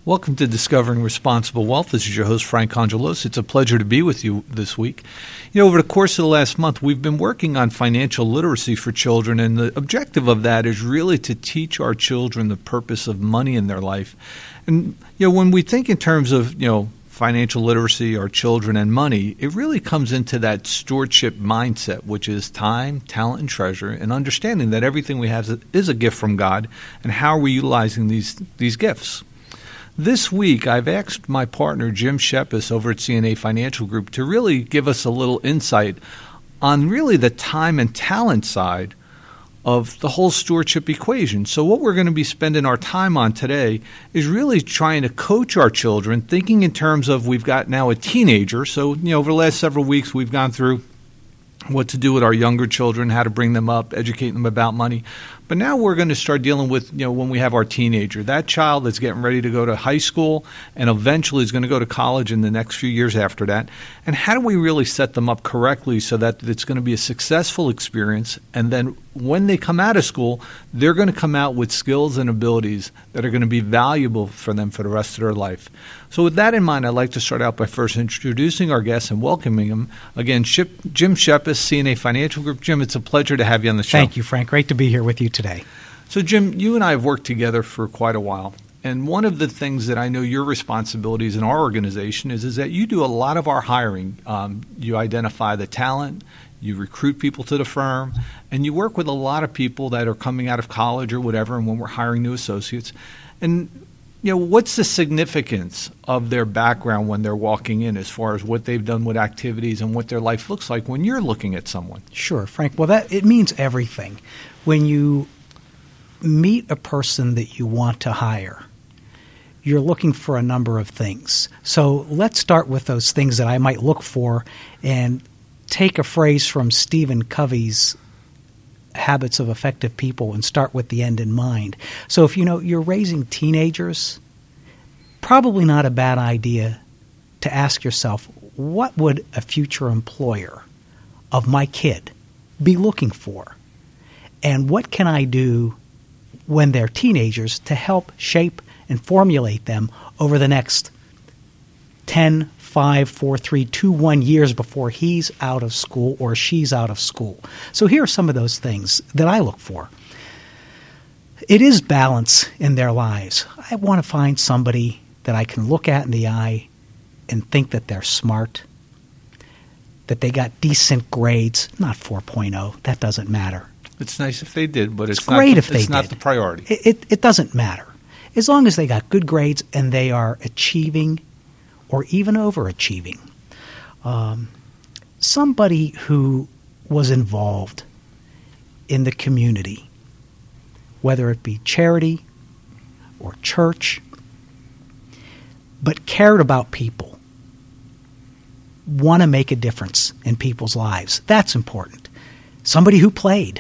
Welcome to Discovering Responsible Wealth. This is your host, Frank Congelos. It's a pleasure to be with you this week. Over the course of the last month, we've been working on financial literacy for children, and the objective of that is really to teach our children the purpose of money in their life. And, when we think in terms of, financial literacy, our children, and money, it really comes into that stewardship mindset, which is time, talent, and treasure, and understanding that everything we have is a gift from God, and how are we utilizing these gifts. This week, I've asked my partner, Jim Shepis, over at CNA Financial Group, to really give us a little insight on really the time and talent side of the whole stewardship equation. So what we're going to be spending our time on today is really trying to coach our children, thinking in terms of we've got now a teenager. So, over the last several weeks, we've gone through what to do with our younger children, how to bring them up, educate them about money. But now we're going to start dealing with, when we have our teenager, that child that's getting ready to go to high school and eventually is going to go to college in the next few years after that. And how do we really set them up correctly so that it's going to be a successful experience? And then when they come out of school, they're going to come out with skills and abilities that are going to be valuable for them for the rest of their life. So with that in mind, I'd like to start out by first introducing our guest and welcoming him. Again, Jim Shepis, CNA Financial Group. Jim, it's a pleasure to have you on the show. Thank you, Frank. Great to be here with you today. So, Jim, you and I have worked together for quite a while. And one of the things that I know your responsibilities in our organization is that you do a lot of our hiring. You identify the talent, you recruit people to the firm, and you work with a lot of people that are coming out of college or whatever, and when we're hiring new associates. And, what's the significance of their background when they're walking in as far as what they've done with activities and what their life looks like when you're looking at someone? Sure, Frank. Well, it means everything. When you meet a person that you want to hire, you're looking for a number of things. So let's start with those things that I might look for and take a phrase from Stephen Covey's Habits of Effective People and start with the end in mind. So if you're raising teenagers, probably not a bad idea to ask yourself, what would a future employer of my kid be looking for? And what can I do when they're teenagers to help shape and formulate them over the next 10, 5, 4, 3, 2, 1 years before he's out of school or she's out of school. So here are some of those things that I look for. It is balance in their lives. I want to find somebody that I can look at in the eye and think that they're smart, that they got decent grades, not 4.0. That doesn't matter. It's nice if they did, but it's great if they did. It's not the priority. It doesn't matter. As long as they got good grades and they are achieving or even overachieving. Somebody who was involved in the community, whether it be charity or church, but cared about people, want to make a difference in people's lives. That's important. Somebody who played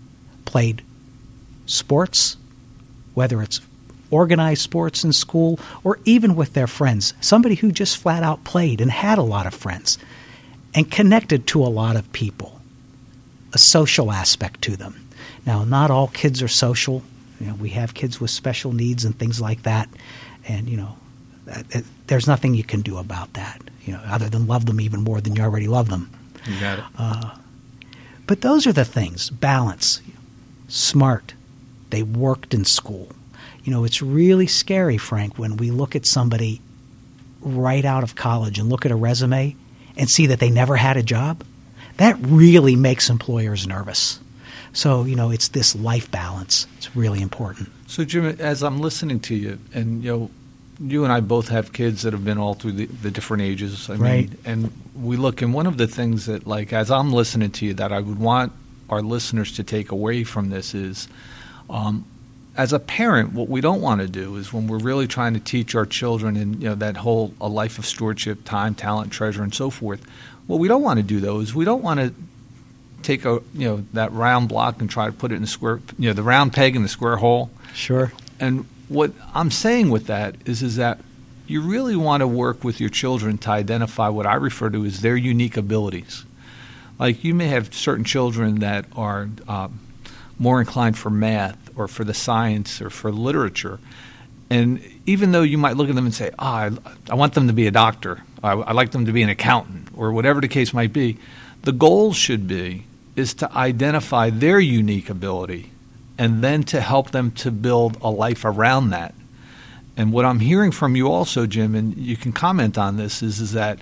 sports, whether it's organized sports in school or even with their friends. Somebody who just flat out played and had a lot of friends and connected to a lot of people. A social aspect to them. Now, not all kids are social. We have kids with special needs and things like that. And, there's nothing you can do about that, other than love them even more than you already love them. You got it. But those are the things. Balance. Smart. They worked in school. It's really scary, Frank, when we look at somebody right out of college and look at a resume and see that they never had a job. That really makes employers nervous. So, it's this life balance. It's really important. So, Jim, as I'm listening to you, and, you and I both have kids that have been all through the different ages. Right. And we look, and one of the things that, as I'm listening to you, that I would want our listeners to take away from this is, as a parent, what we don't want to do is when we're really trying to teach our children and that whole a life of stewardship, time, talent, treasure, and so forth. What we don't want to do though is we don't want to take that round block and try to put it in the square, the round peg in the square hole. Sure. And what I'm saying with that is that you really want to work with your children to identify what I refer to as their unique abilities. Like you may have certain children that are more inclined for math or for the science or for literature. And even though you might look at them and say, I want them to be a doctor, I like them to be an accountant, or whatever the case might be, the goal should be is to identify their unique ability and then to help them to build a life around that. And what I'm hearing from you also, Jim, and you can comment on this, is that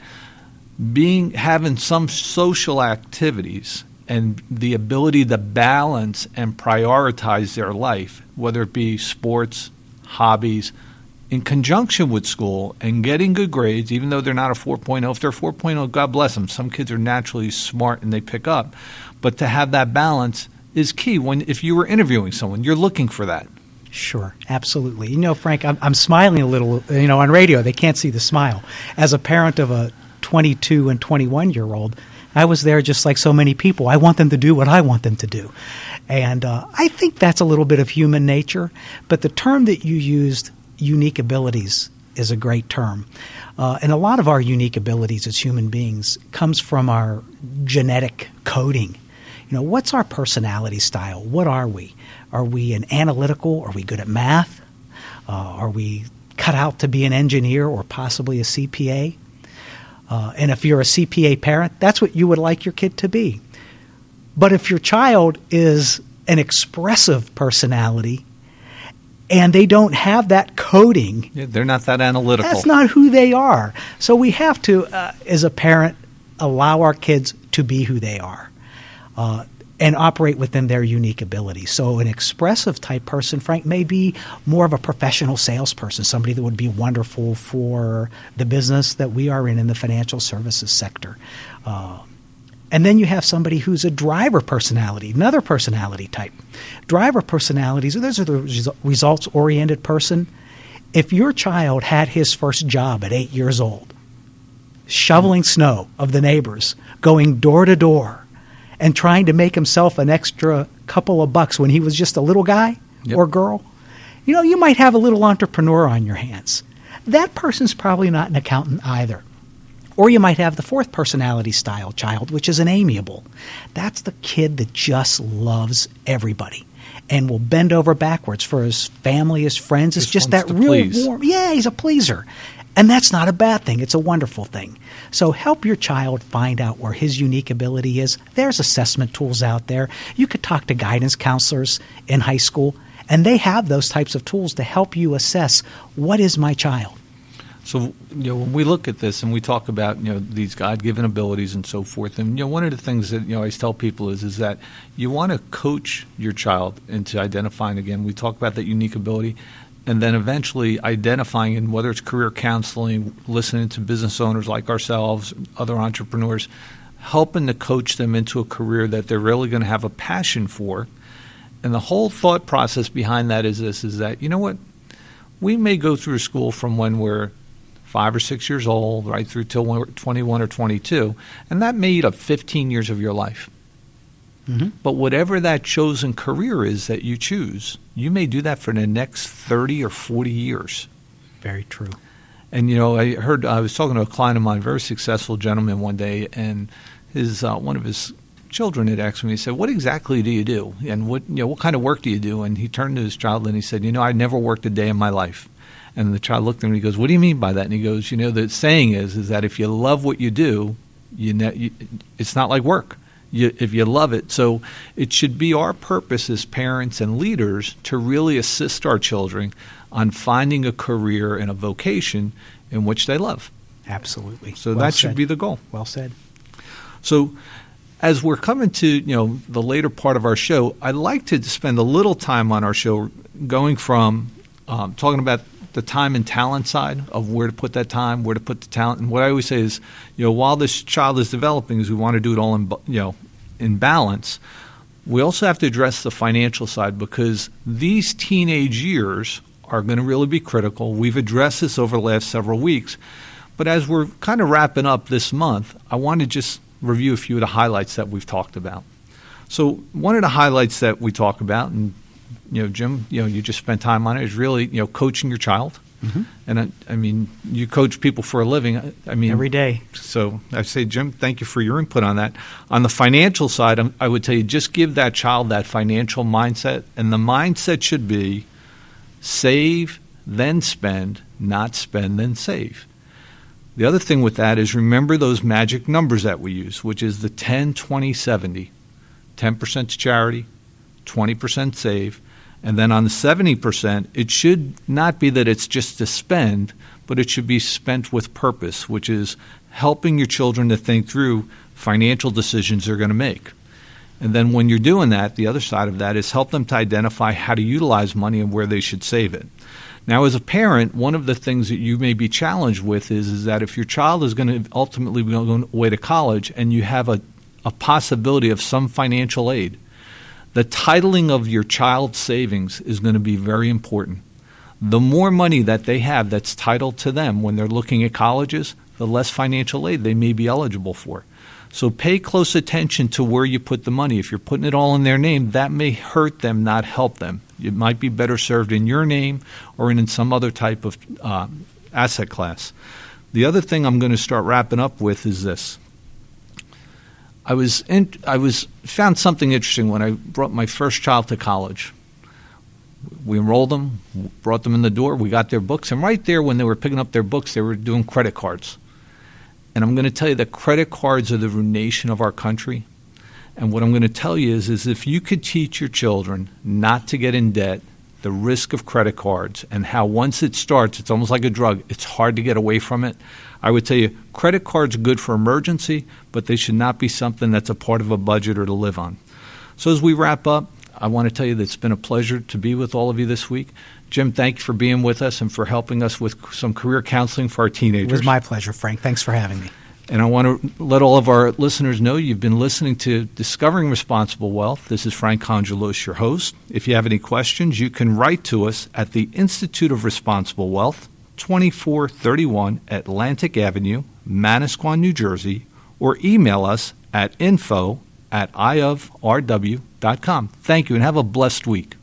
having some social activities and the ability to balance and prioritize their life, whether it be sports, hobbies, in conjunction with school and getting good grades, even though they're not a 4.0. If they're 4.0, God bless them. Some kids are naturally smart and they pick up. But to have that balance is key. If you were interviewing someone, you're looking for that. Sure, absolutely. You know, Frank, I'm smiling a little. You know, on radio, they can't see the smile. As a parent of a 22 and 21-year-old, I was there just like so many people. I want them to do what I want them to do. And I think that's a little bit of human nature. But the term that you used, unique abilities, is a great term. And a lot of our unique abilities as human beings comes from our genetic coding. You know, what's our personality style? What are we? Are we an analytical? Are we good at math? Are we cut out to be an engineer or possibly a CPA? And if you're a CPA parent, that's what you would like your kid to be. But if your child is an expressive personality and they don't have that coding, they're not that analytical. That's not who they are. So we have to, as a parent, allow our kids to be who they are and operate within their unique abilities. So an expressive type person, Frank, may be more of a professional salesperson, somebody that would be wonderful for the business that we are in the financial services sector. And then you have somebody who's a driver personality, another personality type. Driver personalities, those are the results-oriented person. If your child had his first job at 8 years old, shoveling snow of the neighbors, going door to door, and trying to make himself an extra couple of bucks when he was just a little guy or girl, you know, you might have a little entrepreneur on your hands. That person's probably not an accountant either. Or you might have the fourth personality style child, which is an amiable. That's the kid that just loves everybody and will bend over backwards for his family, his friends. It's just that real warm. Yeah, he's a pleaser. And that's not a bad thing. It's a wonderful thing. So help your child find out where his unique ability is. There's assessment tools out there. You could talk to guidance counselors in high school, and they have those types of tools to help you assess, what is my child? So, you know, when we look at this and we talk about, you know, these God-given abilities and so forth, and, you know, one of the things that, you know, I tell people is that you want to coach your child into identifying, again, we talk about that unique ability, and then eventually identifying, and whether it's career counseling, listening to business owners like ourselves, other entrepreneurs, helping to coach them into a career that they're really going to have a passion for. And the whole thought process behind that is this, is that, you know what, we may go through school from when we're 5 or 6 years old, right through till we're 21 or 22, and that may eat up 15 years of your life. Mm-hmm. But whatever that chosen career is that you choose, you may do that for the next 30 or 40 years. Very true. And, you know, I was talking to a client of mine, a very successful gentleman one day, and his one of his children had asked me, he said, what exactly do you do? And what kind of work do you do? And he turned to his child and he said, you know, I never worked a day in my life. And the child looked at him and he goes, what do you mean by that? And he goes, you know, the saying is that if you love what you do, it's not like work. If you love it. So it should be our purpose as parents and leaders to really assist our children on finding a career and a vocation in which they love. Absolutely. So that should be the goal. Well said. So as we're coming to, you know, the later part of our show, I'd like to spend a little time on our show going from talking about the time and talent side of where to put that time, where to put the talent. And what I always say is, you know, while this child is developing, is we want to do it all in balance. We also have to address the financial side because these teenage years are going to really be critical. We've addressed this over the last several weeks. But as we're kind of wrapping up this month, I want to just review a few of the highlights that we've talked about. So one of the highlights that we talk about, and you know, Jim, you know, you just spent time on it, is really, you know, coaching your child. Mm-hmm. And I mean, you coach people for a living. I mean, every day. So I say, Jim, thank you for your input on that. On the financial side, I would tell you, just give that child that financial mindset, and the mindset should be save, then spend, not spend, then save. The other thing with that is remember those magic numbers that we use, which is the 10, 20, 70. 10% to charity, 20% save, and then on the 70%, it should not be that it's just to spend, but it should be spent with purpose, which is helping your children to think through financial decisions they're going to make. And then when you're doing that, the other side of that is help them to identify how to utilize money and where they should save it. Now, as a parent, one of the things that you may be challenged with is that if your child is going to ultimately go away to college and you have a possibility of some financial aid, the titling of your child's savings is going to be very important. The more money that they have that's titled to them when they're looking at colleges, the less financial aid they may be eligible for. So pay close attention to where you put the money. If you're putting it all in their name, that may hurt them, not help them. It might be better served in your name or in some other type of asset class. The other thing I'm going to start wrapping up with is this. I found something interesting when I brought my first child to college. We enrolled them, brought them in the door, we got their books, and right there when they were picking up their books, they were doing credit cards. And I'm going to tell you that credit cards are the ruination of our country. And what I'm going to tell you is if you could teach your children not to get in debt, the risk of credit cards, and how once it starts, it's almost like a drug. It's hard to get away from it. I would tell you credit cards are good for emergency, but they should not be something that's a part of a budget or to live on. So as we wrap up, I want to tell you that it's been a pleasure to be with all of you this week. Jim, thank you for being with us and for helping us with some career counseling for our teenagers. It was my pleasure, Frank. Thanks for having me. And I want to let all of our listeners know you've been listening to Discovering Responsible Wealth. This is Frank Congelos, your host. If you have any questions, you can write to us at the Institute of Responsible Wealth, 2431 Atlantic Avenue, Manasquan, New Jersey, or email us at info@iofrw.com. Thank you and have a blessed week.